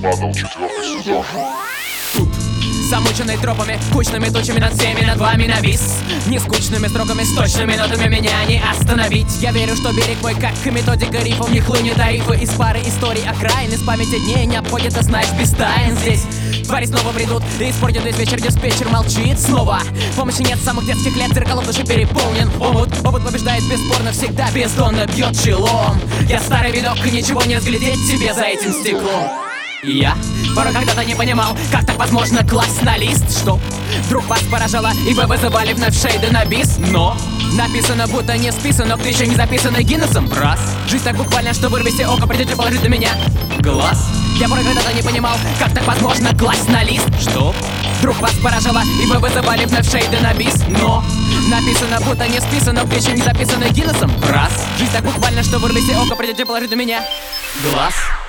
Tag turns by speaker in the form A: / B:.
A: падал 4-й сезон.
B: Замученный тропами, кучными тучами над всеми, над вами навис. Не скучными строками, с точными нотами меня не остановить. Я верю, что берег мой, как и методика рифов, не хлынет тарифы из пары историй окраин. Из памяти дней не обходит, знаешь, без тайн. Здесь твари снова бредут и испортят весь вечер, диспетчер молчит снова. Помощи нет с самых детских лет, зеркалом души переполнен омут. Опыт побеждает бесспорно, всегда бездонно бьет челом. Я старый видок, и ничего не разглядеть тебе за этим стеклом. И я порой когда-то не понимал, как так возможно класть на лист, что вдруг вас поражало, и вы вызывали вновь шейды на бис. Но написано, будто не списано, кто еще не записано Гиннесом. Раз, жизнь так буквально, что вырвите око, придете положить на меня глаз. Я порой когда-то не понимал, как так возможно класть на лист, что вдруг вас поражало, и вы вызывали вновь шейды на бис. Но написано, будто не списано, кто еще не записано Гиннесом. Раз, жизнь так буквально, что вырвите око, придете положить на меня глаз.